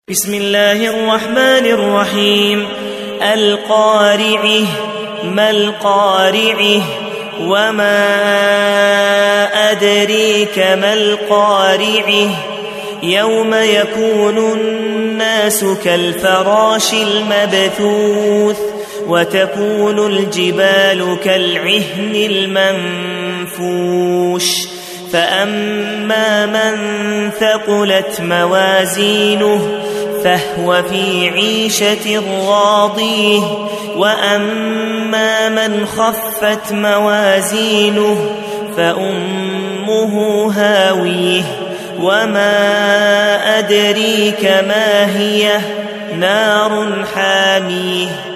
بسم الله الرحمن الرحيم. القارعة ما القارعة وما أدريك ما القارعة يوم يكون الناس كالفراش المبثوث وتكون الجبال كالعهن المنفوش فأما من ثقلت موازينه فهو في عيشة راضية وأما من خفت موازينه فأمه هاوية وما أدريك ما هي نار حامية.